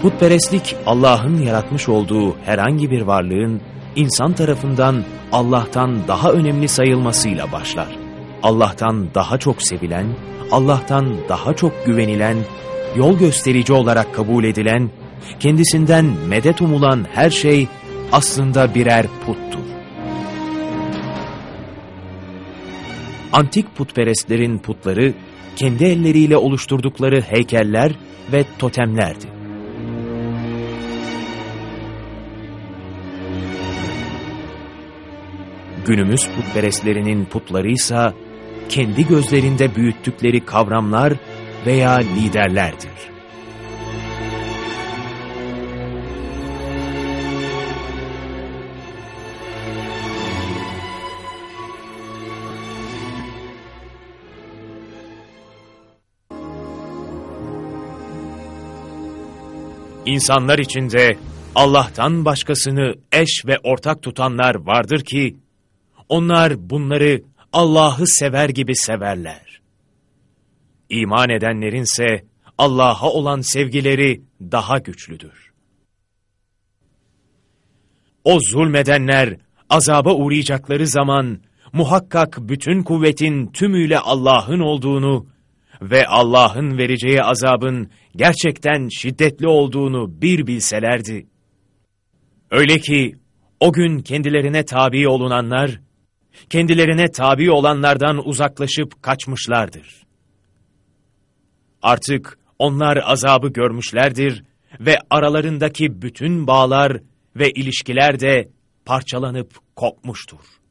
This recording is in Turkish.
Putperestlik, Allah'ın yaratmış olduğu herhangi bir varlığın insan tarafından Allah'tan daha önemli sayılmasıyla başlar. Allah'tan daha çok sevilen, Allah'tan daha çok güvenilen, yol gösterici olarak kabul edilen, kendisinden medet umulan her şey aslında birer puttur. Antik putperestlerin putları, kendi elleriyle oluşturdukları heykeller ve totemlerdi. Günümüz putperestlerinin putlarıysa, kendi gözlerinde büyüttükleri kavramlar veya liderlerdir. İnsanlar içinde Allah'tan başkasını eş ve ortak tutanlar vardır ki, onlar bunları Allah'ı sever gibi severler. İman edenlerinse Allah'a olan sevgileri daha güçlüdür. O zulmedenler azaba uğrayacakları zaman muhakkak bütün kuvvetin tümüyle Allah'ın olduğunu ve Allah'ın vereceği azabın gerçekten şiddetli olduğunu bir bilselerdi. Öyle ki o gün kendilerine tabi olunanlar, kendilerine tabi olanlardan uzaklaşıp kaçmışlardır. Artık onlar azabı görmüşlerdir ve aralarındaki bütün bağlar ve ilişkiler de parçalanıp kopmuştur.